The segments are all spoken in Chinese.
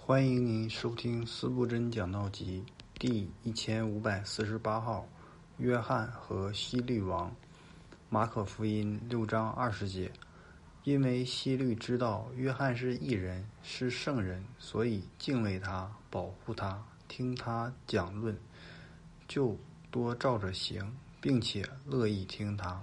欢迎您收听《司布真讲道集》第1548号，约翰和希律王。马可福音6章20节。因为希律知道约翰是义人，是圣人，所以敬畏他，保护他，听他讲论，就多照着行，并且乐意听他。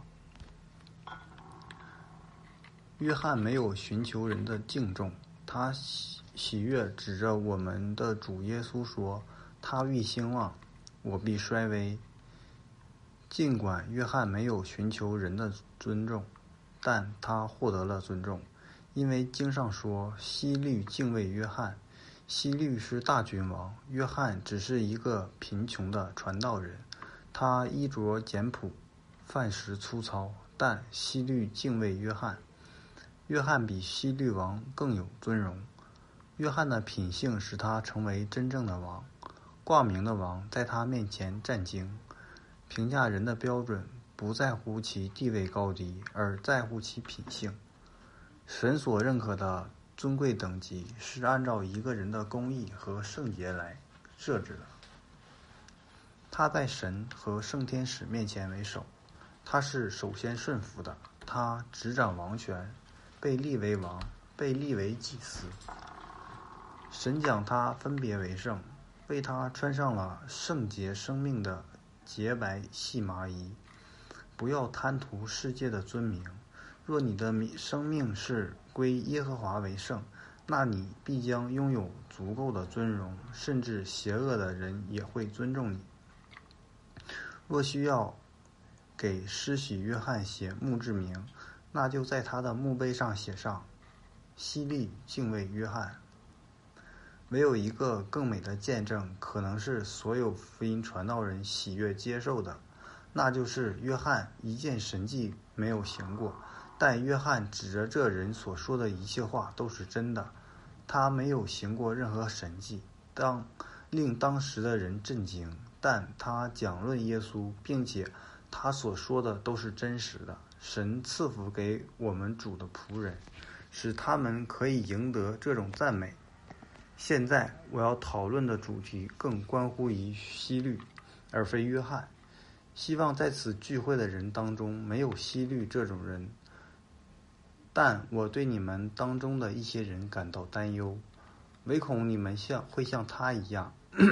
约翰没有寻求人的敬重，他喜悦指着我们的主耶稣说：“他欲兴旺，我必衰微。”尽管约翰没有寻求人的尊重，但他获得了尊重，因为经上说希律敬畏约翰。希律是大君王，约翰只是一个贫穷的传道人，他衣着简朴，饭食粗糙，但希律敬畏约翰。约翰比希律王更有尊荣。约翰的品性使他成为真正的王，挂名的王在他面前战兢。评价人的标准不在乎其地位高低，而在乎其品性。神所认可的尊贵等级是按照一个人的公义和圣洁来设置的。他在神和圣天使面前为首，他是首先顺服的，他执掌王权，被立为王，被立为祭司。神将他分别为圣，为他穿上了圣洁生命的洁白细麻衣。不要贪图世界的尊名，若你的生命是归耶和华为圣，那你必将拥有足够的尊荣，甚至邪恶的人也会尊重你。若需要给施洗约翰写墓志铭，那就在他的墓碑上写上：希律敬畏约翰。唯有一个更美的见证可能是所有福音传道人喜悦接受的，那就是约翰一件神迹没有行过，但约翰指着这人所说的一切话都是真的。他没有行过任何神迹，令当时的人震惊，但他讲论耶稣，并且他所说的都是真实的。神赐福给我们主的仆人，使他们可以赢得这种赞美。现在我要讨论的主题更关乎于希律，而非约翰。希望在此聚会的人当中没有希律这种人，但我对你们当中的一些人感到担忧，唯恐你们会像他一样。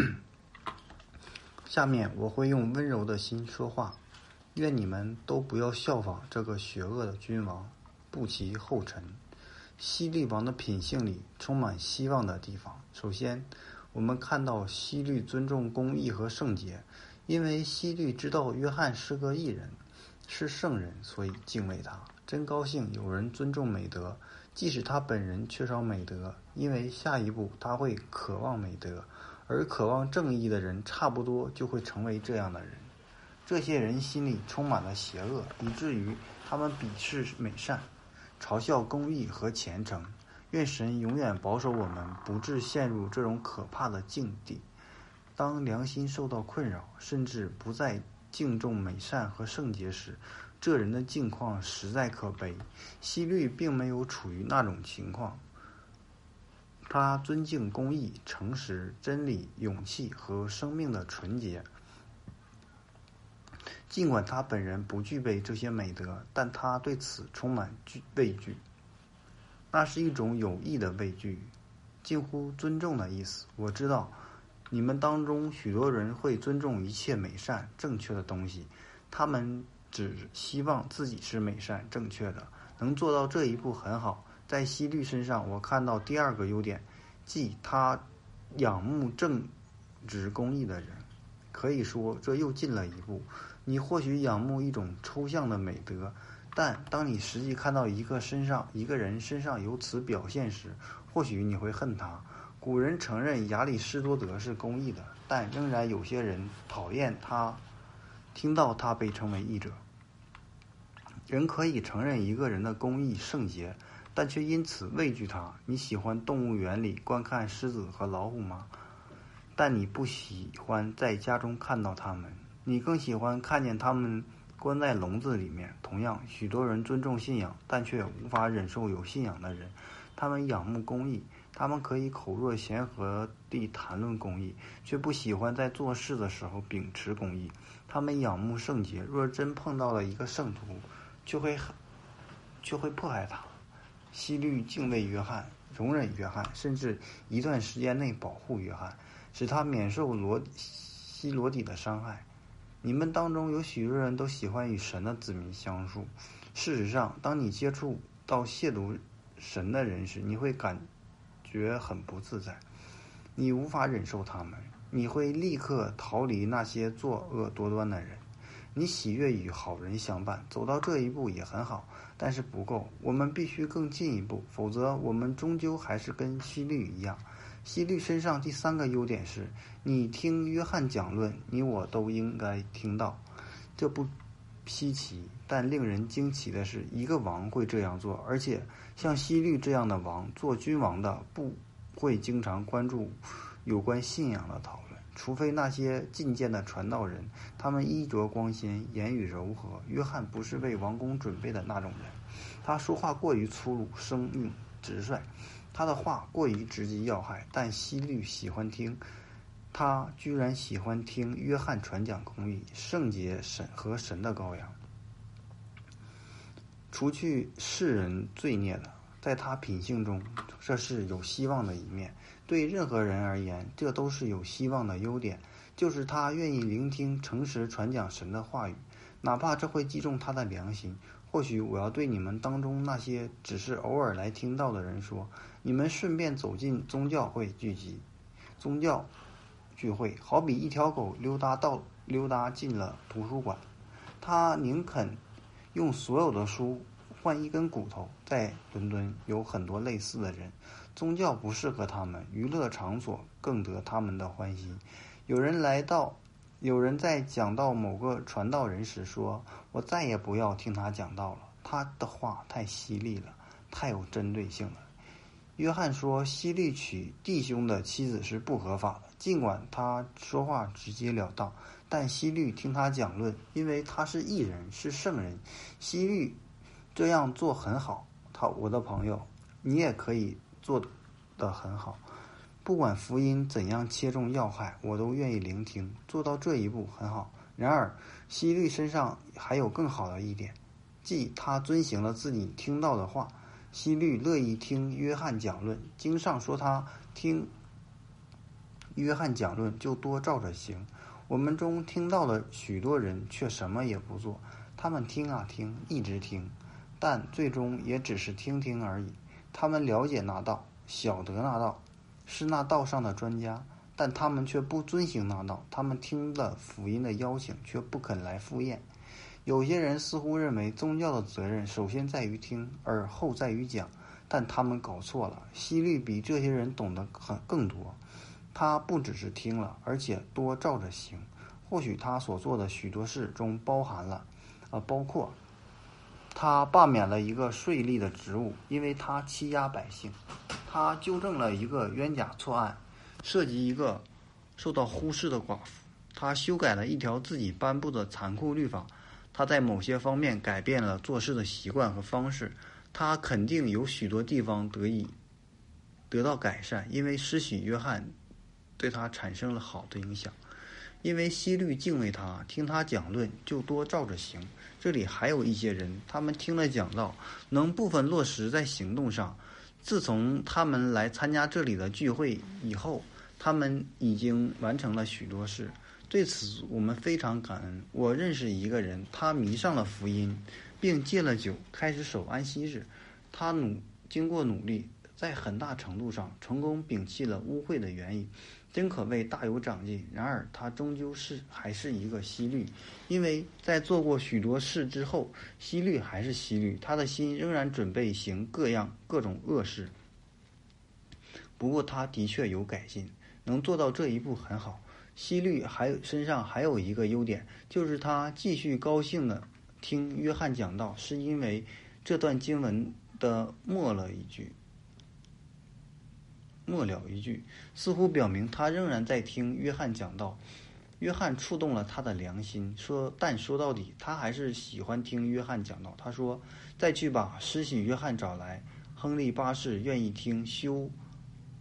下面我会用温柔的心说话，愿你们都不要效仿这个邪恶的君王，步其后尘。希律王的品性里充满希望的地方。首先，我们看到希律尊重公义和圣洁，因为希律知道约翰是个义人，是圣人，所以敬畏他。真高兴有人尊重美德，即使他本人缺少美德，因为下一步他会渴望美德，而渴望正义的人差不多就会成为这样的人。这些人心里充满了邪恶，以至于他们鄙视美善，嘲笑公义和虔诚。愿神永远保守我们不致陷入这种可怕的境地。当良心受到困扰，甚至不再敬重美善和圣洁时，这人的境况实在可悲。希律并没有处于那种情况，他尊敬公义、诚实、真理、勇气和生命的纯洁。尽管他本人不具备这些美德，但他对此充满畏惧。那是一种有益的畏惧，近乎尊重的意思。我知道你们当中许多人会尊重一切美善正确的东西，他们只希望自己是美善正确的，能做到这一步很好。在希律身上我看到第二个优点，即他仰慕正直公义的人。可以说这又进了一步。你或许仰慕一种抽象的美德，但当你实际看到一个人身上有此表现时，或许你会恨他。古人承认亚里士多德是公义的，但仍然有些人讨厌他，听到他被称为义者。人可以承认一个人的公义圣洁，但却因此畏惧他。你喜欢动物园里观看狮子和老虎吗？但你不喜欢在家中看到他们，你更喜欢看见他们关在笼子里面。同样，许多人尊重信仰，但却无法忍受有信仰的人。他们仰慕公义， 他们可以口若悬河地谈论公义，却不喜欢在做事的时候秉持公义。他们仰慕圣洁，若真碰到了一个圣徒，就会迫害他。希律敬畏约翰，容忍约翰，甚至一段时间内保护约翰，使他免受希罗底的伤害。你们当中有许多人都喜欢与神的子民相处。事实上，当你接触到亵渎神的人时，你会感觉很不自在，你无法忍受他们，你会立刻逃离那些作恶多端的人。你喜悦与好人相伴，走到这一步也很好，但是不够，我们必须更进一步，否则我们终究还是跟希律一样。希律身上第三个优点是，你听约翰讲论，你我都应该听到。这不稀奇，但令人惊奇的是，一个王会这样做，而且像希律这样的王，做君王的不会经常关注有关信仰的讨论，除非那些进谏的传道人，他们衣着光鲜，言语柔和。约翰不是为王宫准备的那种人，他说话过于粗鲁，生硬直率，他的话过于直击要害，但希律喜欢听。他居然喜欢听约翰传讲公义、圣洁和神的羔羊，除去世人罪孽的，在他品性中，这是有希望的一面。对任何人而言，这都是有希望的优点，就是他愿意聆听诚实传讲神的话语，哪怕这会击中他的良心。或许我要对你们当中那些只是偶尔来听到的人说，你们顺便走进宗教聚会，好比一条狗溜达进了图书馆，他宁肯用所有的书换一根骨头。在伦敦有很多类似的人，宗教不适合他们，娱乐场所更得他们的欢心。有人在讲到某个传道人时说，我再也不要听他讲道了，他的话太犀利了，太有针对性了。约翰说，希律娶弟兄的妻子是不合法的，尽管他说话直截了当，但希律听他讲论，因为他是义人，是圣人。希律这样做很好，我的朋友，你也可以做得很好。不管福音怎样切中要害，我都愿意聆听，做到这一步很好。然而，希律身上还有更好的一点，即他遵行了自己听到的话。希律乐意听约翰讲论，经上说他听约翰讲论就多照着行。我们中听到了许多人却什么也不做，他们听啊听，一直听，但最终也只是听听而已。他们了解那道，晓得那道，是那道上的专家，但他们却不遵行那道。他们听了福音的邀请，却不肯来赴宴。有些人似乎认为宗教的责任首先在于听，而后在于讲，但他们搞错了。希律比这些人懂得更多，他不只是听了，而且多照着行。或许他所做的许多事中包括他罢免了一个税吏的职务，因为他欺压百姓；他纠正了一个冤假错案，涉及一个受到忽视的寡妇；他修改了一条自己颁布的残酷律法。他在某些方面改变了做事的习惯和方式，他肯定有许多地方得到改善，因为施洗约翰对他产生了好的影响。因为希律敬畏他，听他讲论就多照着行。这里还有一些人，他们听了讲道，能部分落实在行动上。自从他们来参加这里的聚会以后，他们已经完成了许多事。对此我们非常感恩。我认识一个人，他迷上了福音，并戒了酒，开始守安息日。他经过努力，在很大程度上成功摒弃了污秽的原因，真可谓大有长进。然而他终究还是一个希律，因为在做过许多事之后，希律还是希律，他的心仍然准备行各种恶事。不过他的确有改进，能做到这一步很好。希律身上还有一个优点，就是他继续高兴地听约翰讲道，是因为这段经文的末了一句，似乎表明他仍然在听约翰讲道。约翰触动了他的良心，但说到底，他还是喜欢听约翰讲道。他说：“再去把施洗约翰找来，亨利八世愿意听修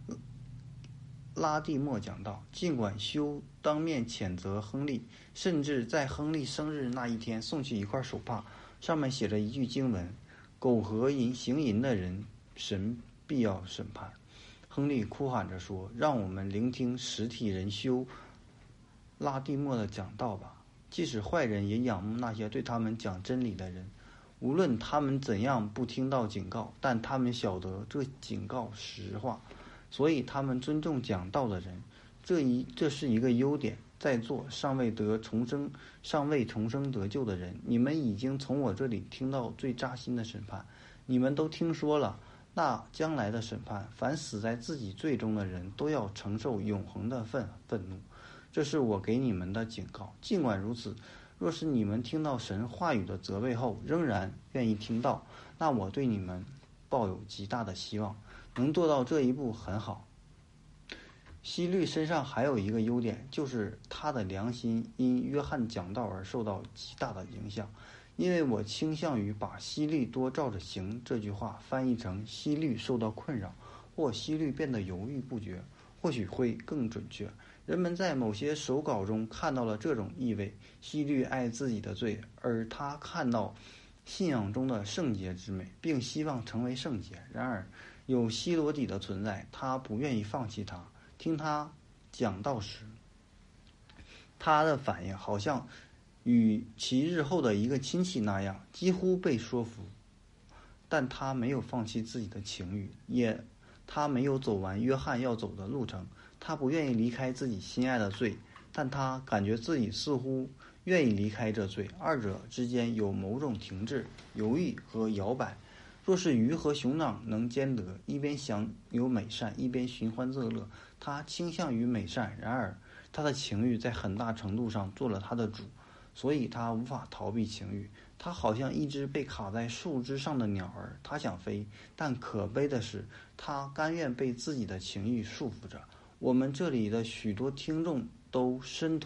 拉蒂莫讲道。尽管修当面谴责亨利，甚至在亨利生日那一天送去一块手帕，上面写着一句经文：苟合行淫的人，神必要审判。亨利哭喊着说：让我们聆听实体人修拉蒂莫的讲道吧。即使坏人也仰慕那些对他们讲真理的人，无论他们怎样不听到警告，但他们晓得这警告实话，所以他们尊重讲道的人。这是一个优点。在座尚未重生得救的人，你们已经从我这里听到最扎心的审判。你们都听说了那将来的审判，凡死在自己罪中的人都要承受永恒的愤怒。这是我给你们的警告。尽管如此，若是你们听到神话语的责备后仍然愿意听到，那我对你们抱有极大的希望。能做到这一步很好。希律身上还有一个优点，就是他的良心因约翰讲道而受到极大的影响。因为我倾向于把希律多照着行这句话翻译成希律受到困扰，或希律变得犹豫不决，或许会更准确。人们在某些手稿中看到了这种意味：希律爱自己的罪，而他看到信仰中的圣洁之美，并希望成为圣洁。然而有希罗底的存在，他不愿意放弃他。听他讲道时，他的反应好像与其日后的一个亲戚那样，几乎被说服。但他没有放弃自己的情欲，他没有走完约翰要走的路程。他不愿意离开自己心爱的罪，但他感觉自己似乎愿意离开这罪。二者之间有某种停滞、犹豫和摇摆。若是鱼和熊掌能兼得，一边享有美善，一边寻欢作乐，他倾向于美善。然而他的情欲在很大程度上做了他的主，所以他无法逃避情欲。他好像一只被卡在树枝上的鸟儿，他想飞，但可悲的是，他甘愿被自己的情欲束缚着。我们这里的许多听众都身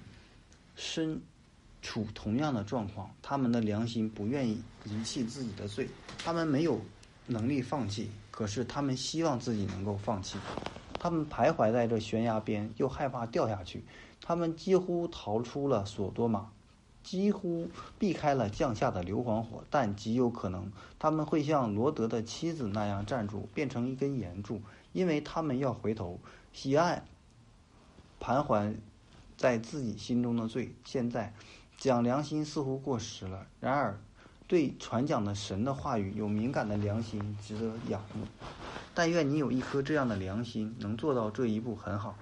处同样的状况，他们的良心不愿意遗弃自己的罪，他们没有能力放弃，可是他们希望自己能够放弃。他们徘徊在这悬崖边，又害怕掉下去。他们几乎逃出了索多玛，几乎避开了降下的硫磺火，但极有可能他们会像罗德的妻子那样站住，变成一根岩柱，因为他们要回头喜爱盘桓在自己心中的罪。现在讲良心似乎过时了，然而对传讲的神的话语有敏感的良心值得仰慕。但愿你有一颗这样的良心，能做到这一步很好。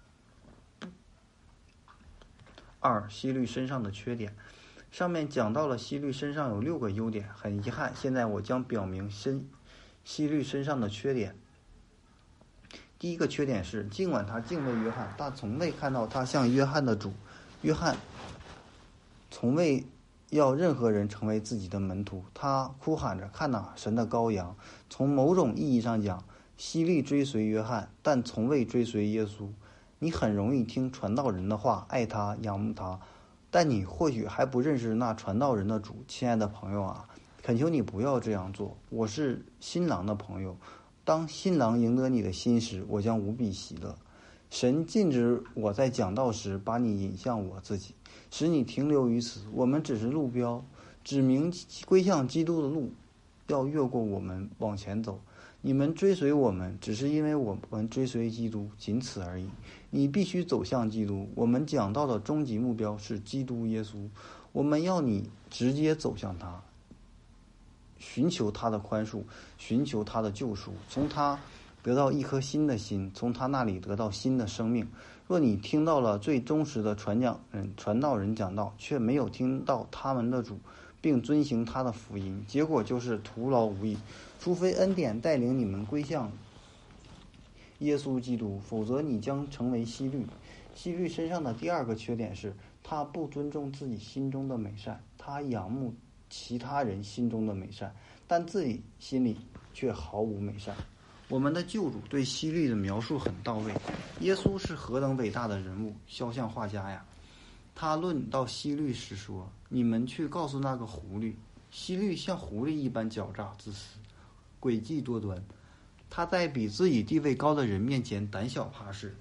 二、希律身上的缺点。上面讲到了希律身上有6个优点，很遗憾，现在我将表明希律身上的缺点。第一个缺点是，尽管他敬畏约翰，但从未看到他像约翰的主。约翰从未要任何人成为自己的门徒。他哭喊着：看哪，神的羔羊。从某种意义上讲，希律追随约翰，但从未追随耶稣。你很容易听传道人的话，爱他，仰慕他，但你或许还不认识那传道人的主。亲爱的朋友啊，恳求你不要这样做。我是新郎的朋友，当新郎赢得你的心时，我将无比喜乐。神禁止我在讲道时把你引向我自己，使你停留于此。我们只是路标，指明归向基督的路，要越过我们往前走。你们追随我们，只是因为我们追随基督，仅此而已。你必须走向基督。我们讲道的终极目标是基督耶稣，我们要你直接走向他，寻求他的宽恕，寻求他的救赎，从他得到一颗新的心，从他那里得到新的生命。若你听到了最忠实的传道人讲道，却没有听到他们的主，并遵行他的福音，结果就是徒劳无益。除非恩典带领你们归向耶稣基督，否则你将成为希律。希律身上的第二个缺点是，他不尊重自己心中的美善，他仰慕其他人心中的美善，但自己心里却毫无美善。我们的救主对希律的描述很到位。耶稣是何等伟大的人物，肖像画家呀！他论到希律时说：你们去告诉那个狐狸。希律像狐狸一般狡诈自私，诡计多端。 他在比自己地位高的人面前胆小怕事，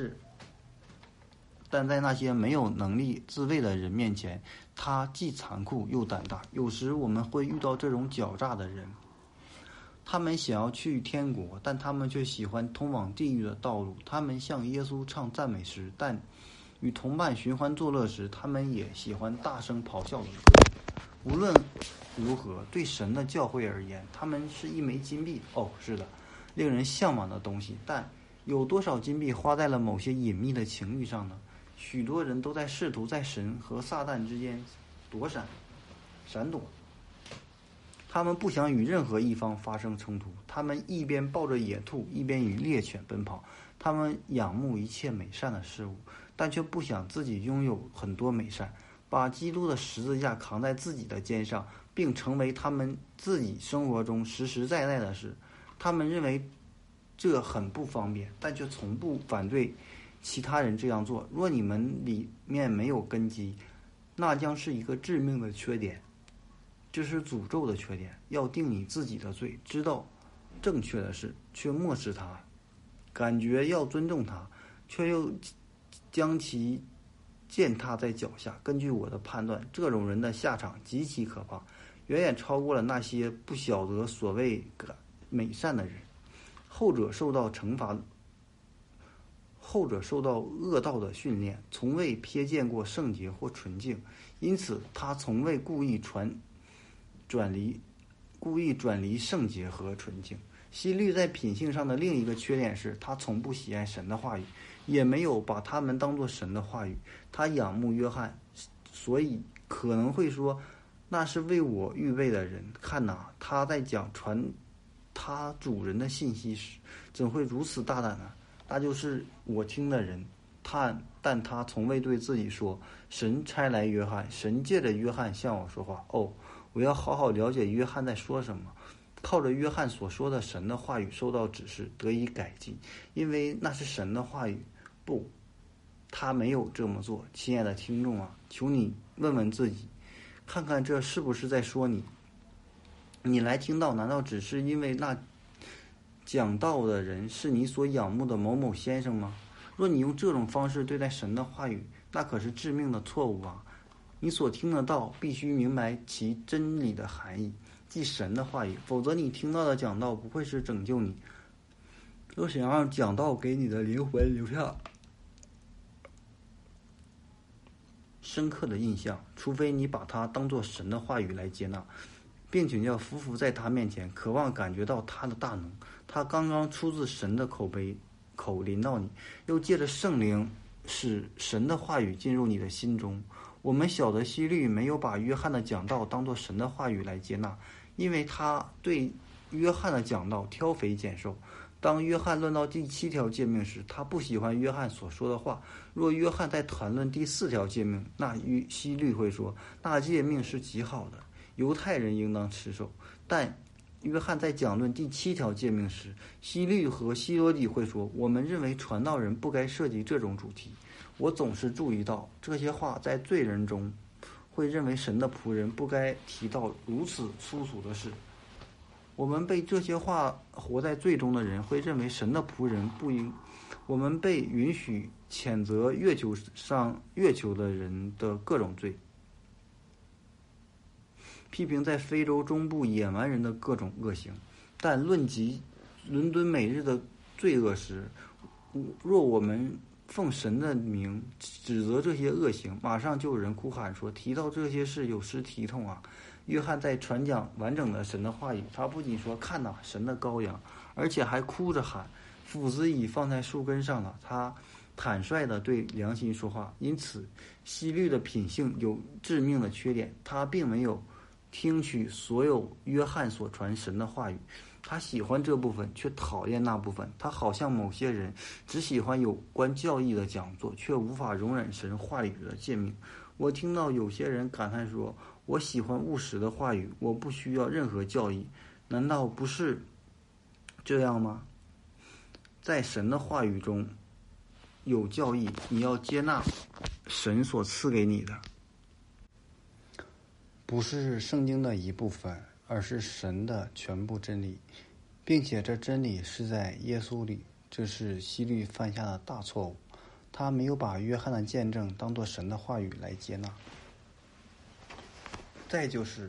但在那些没有能力自卫的人面前，他既残酷又胆大。有时我们会遇到这种狡诈的人，他们想要去天国，但他们却喜欢通往地狱的道路。他们向耶稣唱赞美诗，但与同伴寻欢作乐时，他们也喜欢大声咆哮的歌。无论如何，对神的教会而言，他们是一枚金币。是的，令人向往的东西。但有多少金币花在了某些隐秘的情欲上呢？许多人都在试图在神和撒旦之间闪躲。他们不想与任何一方发生冲突，他们一边抱着野兔，一边与猎犬奔跑。他们仰慕一切美善的事物，但却不想自己拥有很多美善，把基督的十字架扛在自己的肩上，并成为他们自己生活中实实在在的事。他们认为这很不方便，但却从不反对其他人这样做。若你们里面没有根基，那将是一个致命的缺点，这是诅咒的缺点。要定你自己的罪，知道正确的事，却漠视它；感觉要尊重它，却又将其践踏在脚下。根据我的判断，这种人的下场极其可怕，远远超过了那些不晓得所谓美善的人。后者受到恶道的训练，从未瞥见过圣洁或纯净，因此他从未故意转离圣洁和纯净。希律在品性上的另一个缺点是，他从不喜爱神的话语，也没有把他们当作神的话语。他仰慕约翰，所以可能会说，那是为我预备的人。看哪，他在讲传他主人的信息时，怎会如此大胆呢？那就是我听的人。但他从未对自己说，神差来约翰，神借着约翰向我说话。我要好好了解约翰在说什么，靠着约翰所说的神的话语受到指示，得以改进，因为那是神的话语。不，他没有这么做。亲爱的听众啊，求你问问自己，看看这是不是在说你？你来听到，难道只是因为那讲道的人是你所仰慕的某某先生吗？若你用这种方式对待神的话语，那可是致命的错误啊！你所听的道必须明白其真理的含义，即神的话语，否则你听到的讲道不会是拯救你。若想让讲道给你的灵魂留下深刻的印象，除非你把它当作神的话语来接纳，并且要匍匐在他面前，渴望感觉到他的大能。他刚刚出自神的口临到你，又借着圣灵使神的话语进入你的心中。我们晓得希律没有把约翰的讲道当作神的话语来接纳，因为他对约翰的讲道挑肥拣瘦。当约翰论到第7条诫命时，他不喜欢约翰所说的话。若约翰在谈论第4条诫命，那希律会说，那诫命是极好的，犹太人应当持守。但约翰在讲论第7条诫命时，希律和希罗底会说，我们认为传道人不该涉及这种主题。我总是注意到这些话在罪人中会认为神的仆人不该提到如此粗俗的事。我们被这些话活在罪中的人会认为神的仆人不应。我们被允许谴责月球的人的各种罪，批评在非洲中部野蛮人的各种恶行，但论及伦敦每日的罪恶时，若我们奉神的名指责这些恶行，马上就有人哭喊说，提到这些事有失体统啊！约翰在传讲完整的神的话语，他不仅说看哪，神的羔羊，而且还哭着喊，斧子已放在树根上了。他坦率地对良心说话。因此希律的品性有致命的缺点，他并没有听取所有约翰所传神的话语，他喜欢这部分，却讨厌那部分。他好像某些人只喜欢有关教义的讲座，却无法容忍神话语的诫命。我听到有些人感叹说，我喜欢务实的话语，我不需要任何教义。难道不是这样吗？在神的话语中有教义，你要接纳神所赐给你的，不是圣经的一部分，而是神的全部真理。 并且这真理是在耶稣里。这是希律犯下的大错误，他没有把约翰的见证当作神的话语来接纳。再就是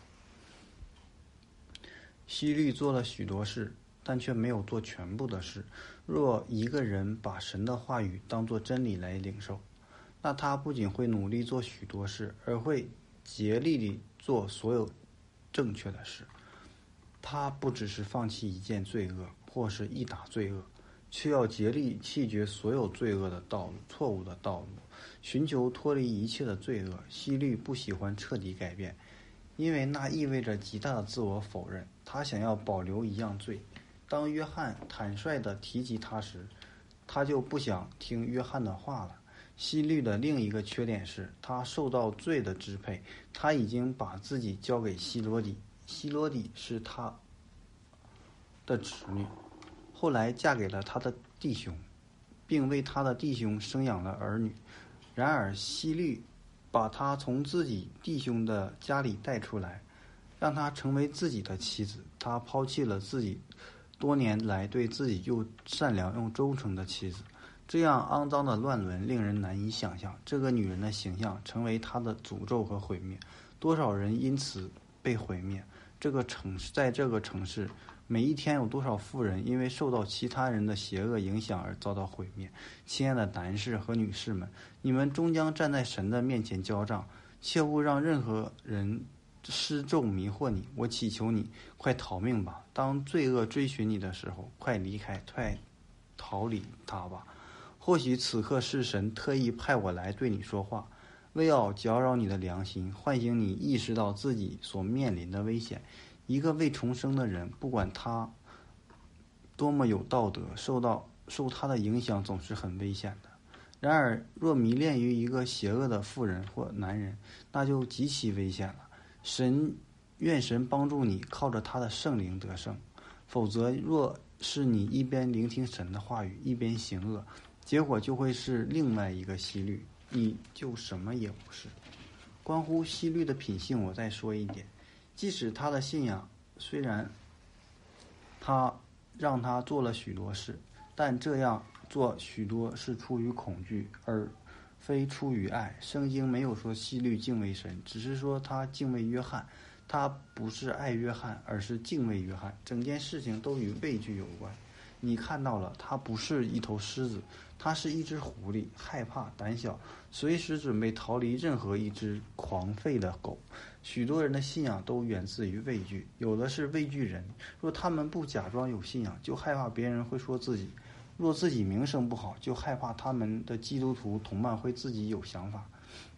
希律做了许多事，但却没有做全部的事。若一个人把神的话语当作真理来领受，那他不仅会努力做许多事，而会竭力地做所有正确的事。他不只是放弃一件罪恶或是一打罪恶，却要竭力弃绝所有罪恶的道路、错误的道路，寻求脱离一切的罪恶。希律不喜欢彻底改变，因为那意味着极大的自我否认。他想要保留一样罪。当约翰坦率地提及他时，他就不想听约翰的话了。希律的另一个缺点是，他受到罪的支配。他已经把自己交给希罗底，希罗底是他的侄女，后来嫁给了他的弟兄，并为他的弟兄生养了儿女。然而希律把他从自己弟兄的家里带出来，让他成为自己的妻子。他抛弃了自己多年来对自己又善良又忠诚的妻子。这样肮脏的乱伦令人难以想象。这个女人的形象成为他的诅咒和毁灭。多少人因此被毁灭。在这个城市，每一天有多少妇人因为受到其他人的邪恶影响而遭到毁灭。亲爱的男士和女士们，你们终将站在神的面前交账，切勿让任何人施咒迷惑你。我祈求你快逃命吧。当罪恶追寻你的时候，快离开，快逃离他吧。或许此刻是神特意派我来对你说话，为要搅扰你的良心，唤醒你意识到自己所面临的危险。一个未重生的人，不管他多么有道德，受他的影响总是很危险的。然而若迷恋于一个邪恶的妇人或男人，那就极其危险了。愿神帮助你靠着他的圣灵得胜，否则若是你一边聆听神的话语，一边行恶，结果就会是另外一个希律，你就什么也不是。关乎希律的品性，我再说一点。即使他的信仰虽然他让他做了许多事，但这样做许多是出于恐惧，而非出于爱。圣经没有说希律敬畏神，只是说他敬畏约翰。他不是爱约翰，而是敬畏约翰。整件事情都与畏惧有关。你看到了，他不是一头狮子，他是一只狐狸，害怕、胆小，随时准备逃离任何一只狂吠的狗。许多人的信仰都源自于畏惧，有的是畏惧人。若他们不假装有信仰，就害怕别人会说自己；若自己名声不好，就害怕他们的基督徒同伴会自己有想法。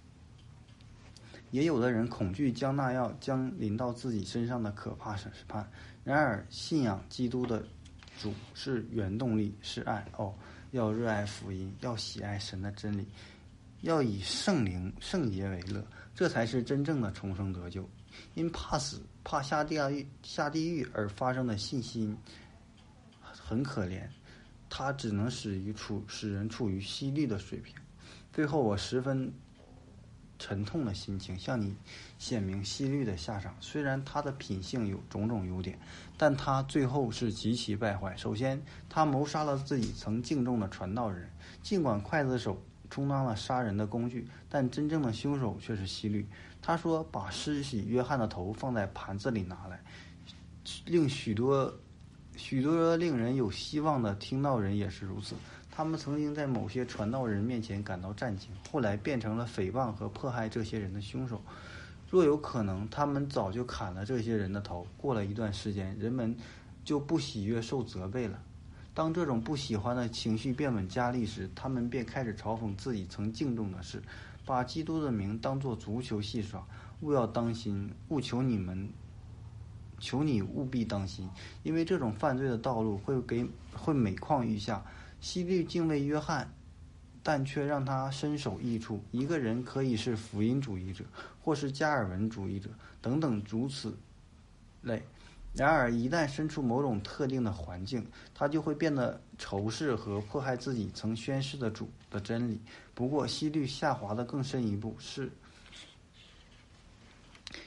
也有的人恐惧将临到自己身上的可怕审判。然而信仰基督的主是原动力，是爱。要热爱福音，要喜爱神的真理，要以圣灵圣洁为乐，这才是真正的重生得救。因怕死、怕下地狱而发生的信心很可怜，它只能使人处于希律的水平。最后，我十分沉痛的心情向你显明希律的下场。虽然他的品性有种种优点，但他最后是极其败坏。首先，他谋杀了自己曾敬重的传道人。尽管刽子手充当了杀人的工具，但真正的凶手却是希律。他说把施洗约翰的头放在盘子里拿来，令许多令人有希望的听到人也是如此。他们曾经在某些传道人面前感到战兢，后来变成了诽谤和迫害这些人的凶手。若有可能，他们早就砍了这些人的头。过了一段时间，人们就不喜悦受责备了。当这种不喜欢的情绪变本加厉时，他们便开始嘲讽自己曾敬重的事，把基督的名当作足球戏耍。务要当心，求你务必当心，因为这种犯罪的道路会每况愈下。希律敬畏约翰，但却让他身首异处。一个人可以是福音主义者，或是加尔文主义者等等如此类。然而一旦身处某种特定的环境，他就会变得仇视和迫害自己曾宣示的主的真理。不过希律下滑得更深一步，是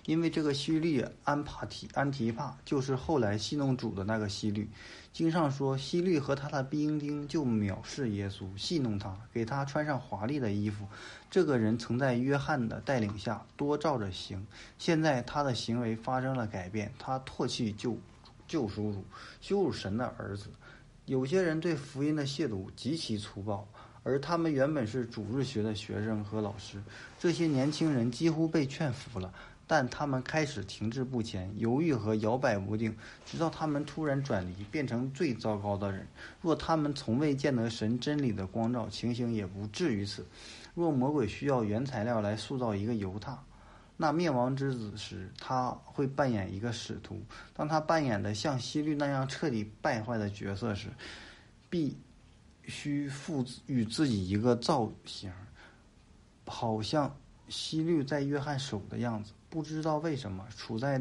因为这个希律安提帕就是后来戏弄主的那个希律。经上说，希律和他的兵丁就藐视耶稣，戏弄他，给他穿上华丽的衣服。这个人曾在约翰的带领下多照着行，现在他的行为发生了改变，他唾弃救赎主，羞辱神的儿子。有些人对福音的亵渎极其粗暴，而他们原本是主日学的学生和老师。这些年轻人几乎被劝服了，但他们开始停滞不前，犹豫和摇摆不定，直到他们突然转离，变成最糟糕的人。若他们从未见得神真理的光照，情形也不至于此。若魔鬼需要原材料来塑造一个犹大，那灭亡之子时，他会扮演一个使徒。当他扮演的像希律那样彻底败坏的角色时，必须赋予自己一个造型，好像希律在约翰手的样子。不知道为什么，处在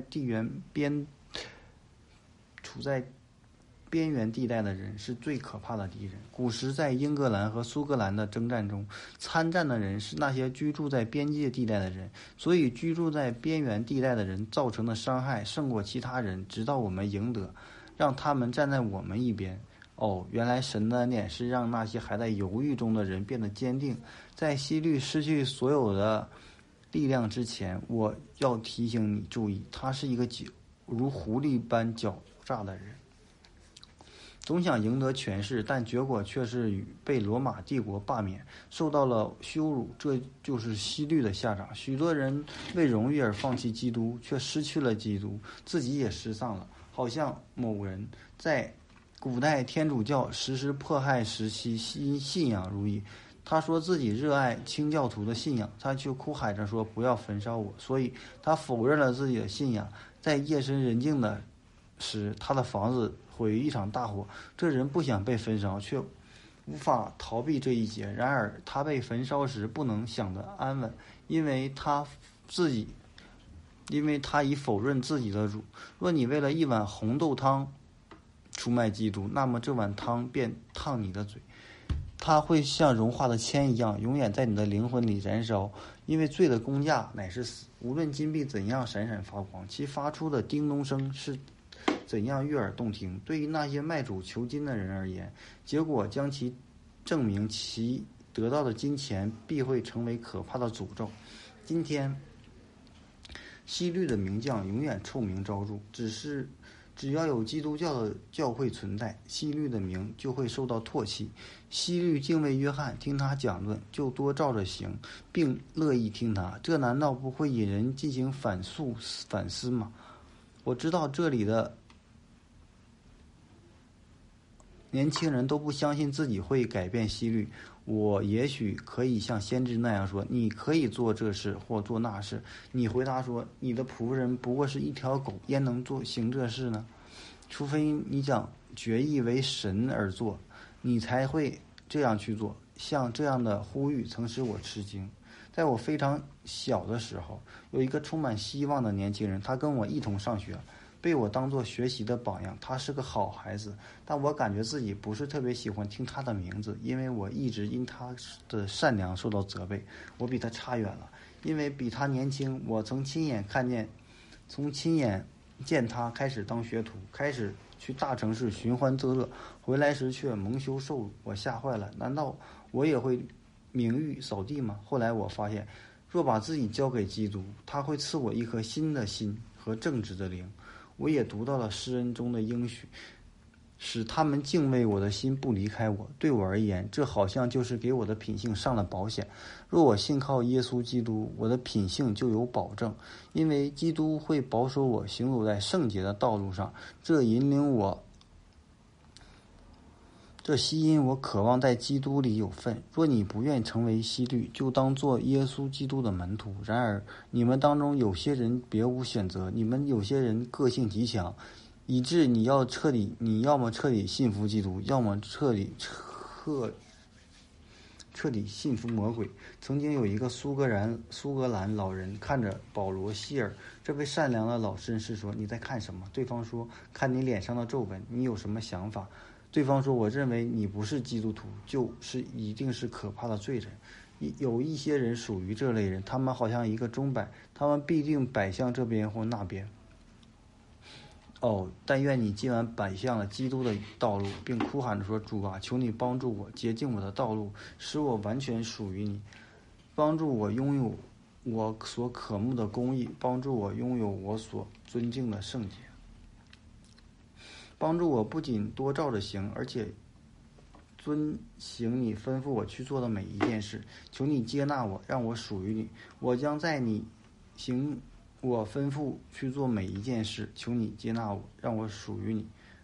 边缘地带的人是最可怕的敌人。古时在英格兰和苏格兰的征战中，参战的人是那些居住在边界地带的人，所以居住在边缘地带的人造成的伤害胜过其他人，直到我们赢得，让他们站在我们一边。原来神的恩典是让那些还在犹豫中的人变得坚定。在希律失去所有的力量之前，我要提醒你注意，他是一个如狐狸般狡诈的人，总想赢得权势，但结果却是被罗马帝国罢免，受到了羞辱。这就是希律的下场。许多人为荣誉而放弃基督，却失去了基督，自己也失丧了。好像某人在古代天主教实施迫害时期信仰如一，他说自己热爱清教徒的信仰，他却哭喊着说不要焚烧我，所以他否认了自己的信仰。在夜深人静的时，他的房子毁于一场大火，这人不想被焚烧，却无法逃避这一劫。然而他被焚烧时不能想得安稳，因为他已否认自己的主。若你为了一碗红豆汤出卖基督，那么这碗汤便烫你的嘴，它会像融化的铅一样，永远在你的灵魂里燃烧。因为罪的工价乃是死，无论金币怎样闪闪发光，其发出的叮咚声是怎样悦耳动听。对于那些卖主求金的人而言，结果将其证明其得到的金钱必会成为可怕的诅咒。今天希律的名将永远臭名昭著，只要有基督教的教会存在，希律的名就会受到唾弃。希律敬畏约翰，听他讲论，就多照着行，并乐意听他。这难道不会引人进行反思吗？我知道这里的年轻人都不相信自己会改变希律。我也许可以像先知那样说，你可以做这事或做那事。你回答说，你的仆人不过是一条狗，焉能行这事呢？除非你将决意为神而做，你才会这样去做。像这样的呼吁曾使我吃惊。在我非常小的时候，有一个充满希望的年轻人，他跟我一同上学，被我当作学习的榜样。他是个好孩子，但我感觉自己不是特别喜欢听他的名字，因为我一直因他的善良受到责备。我比他差远了，因为比他年轻。我曾亲眼见他开始当学徒，开始去大城市寻欢作乐，回来时却蒙羞受辱。我吓坏了，难道我也会名誉扫地吗？后来我发现，若把自己交给基督，他会赐我一颗新的心和正直的灵。我也读到了诗人中的应许，使他们敬畏我的心不离开我。对我而言，这好像就是给我的品性上了保险。若我信靠耶稣基督，我的品性就有保证，因为基督会保守我行走在圣洁的道路上。这吸引我渴望在基督里有份。若你不愿成为希律，就当做耶稣基督的门徒。然而你们当中有些人别无选择，你们有些人个性极强，以致你要么彻底信服基督，要么彻底信服魔鬼。曾经有一个苏格兰老人看着保罗·希尔这位善良的老绅士说，你在看什么？对方说，看你脸上的皱纹，你有什么想法？对方说，我认为你不是基督徒，一定是可怕的罪人。 有一些人属于这类人，他们好像一个钟摆，他们必定摆向这边或那边。但愿你既然摆向了基督的道路，并哭喊着说：主啊，求你帮助我，洁净我的道路，使我完全属于你，帮助我拥有我所渴慕的公义，帮助我拥有我所尊敬的圣洁，帮助我不仅多照着行，而且遵行你吩咐我去做的每一件事。求你接纳我，让我属于你，我将在你行我吩咐去做每一件事。求你接纳我，让我属于你，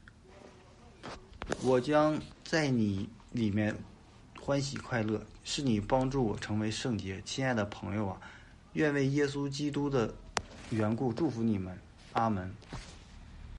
我将在你里面欢喜快乐，是你帮助我成为圣洁。亲爱的朋友啊，愿为耶稣基督的缘故祝福你们，阿门。